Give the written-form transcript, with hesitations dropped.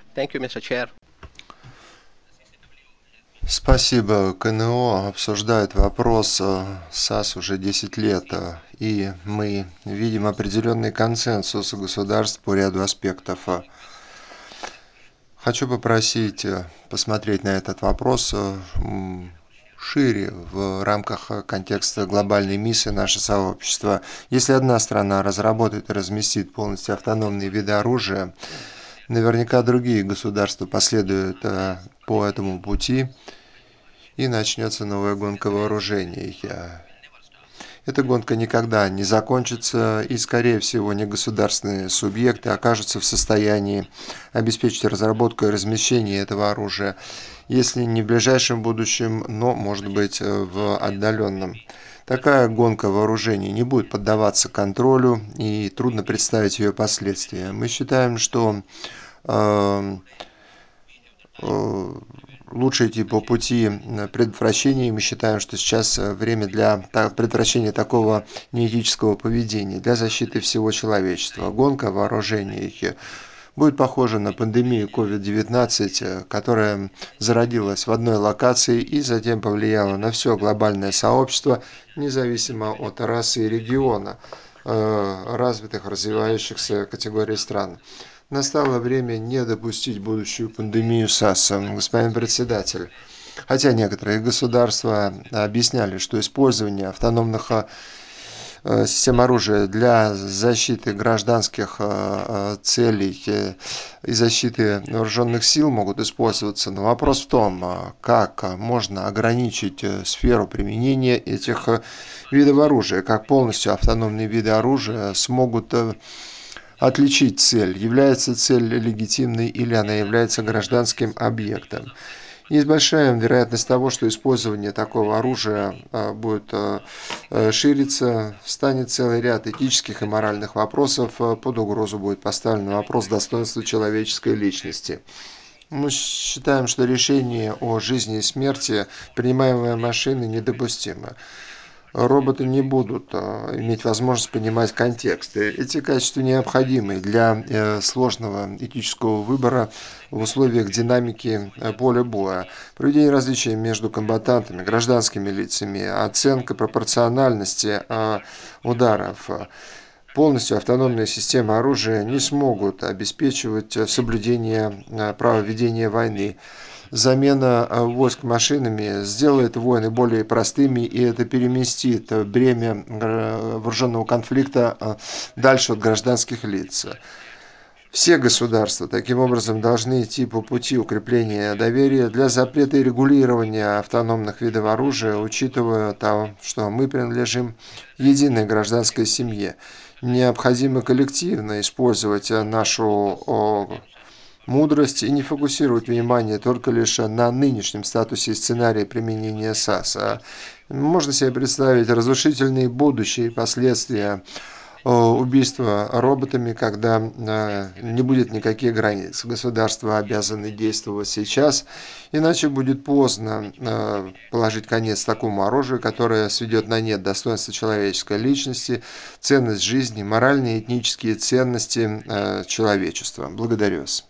Thank you, Mr. Chair. Спасибо. КНО обсуждает вопрос САС уже 10 лет, и мы видим определенный консенсус государств по ряду аспектов. Хочу попросить посмотреть на этот вопрос шире в рамках контекста глобальной миссии наше сообщество. Если одна страна разработает и разместит полностью автономные виды оружия, наверняка другие государства последуют по этому пути, и начнется новая гонка вооружений. Эта гонка никогда не закончится, и, скорее всего, негосударственные субъекты окажутся в состоянии обеспечить разработку и размещение этого оружия, если не в ближайшем будущем, но, может быть, в отдаленном. Такая гонка вооружений не будет поддаваться контролю, и трудно представить ее последствия. Мы считаем, что э, лучше идти по пути предотвращения. Мы считаем, что сейчас время для предотвращения такого неэтического поведения, для защиты всего человечества. Гонка вооружений будет похожа на пандемию COVID-19, которая зародилась в одной локации и затем повлияла на все глобальное сообщество, независимо от расы и региона, развитых, развивающихся категорий стран. Настало время не допустить будущую пандемию САС, господин председатель. Хотя некоторые государства объясняли, что использование автономных систем оружия для защиты гражданских целей и защиты вооруженных сил могут использоваться. Но вопрос в том, как можно ограничить сферу применения этих видов оружия, как полностью автономные виды оружия смогут отличить цель, является цель легитимной или она является гражданским объектом. Есть большая вероятность того, что использование такого оружия будет шириться, станет целый ряд этических и моральных вопросов, под угрозу будет поставлен вопрос достоинства человеческой личности. Мы считаем, что решение о жизни и смерти, принимаемое машиной, недопустимо. Роботы не будут иметь возможность понимать контексты. Эти качества необходимы для сложного этического выбора в условиях динамики поля боя. Проведение различий между комбатантами, гражданскими лицами, оценка пропорциональности ударов. Полностью автономные системы оружия не смогут обеспечивать соблюдение права ведения войны. Замена войск машинами сделает войны более простыми, и это переместит бремя вооруженного конфликта дальше от гражданских лиц. Все государства таким образом должны идти по пути укрепления доверия для запрета и регулирования автономных видов оружия, учитывая то, что мы принадлежим единой гражданской семье. Необходимо коллективно использовать нашу мудрость и не фокусировать внимание только лишь на нынешнем статусе и сценарии применения САС. Можно себе представить разрушительные будущие последствия убийства роботами, когда не будет никаких границ. Государства обязаны действовать сейчас, иначе будет поздно положить конец такому оружию, которое сведет на нет достоинство человеческой личности, ценность жизни, моральные и этнические ценности человечества. Благодарю вас.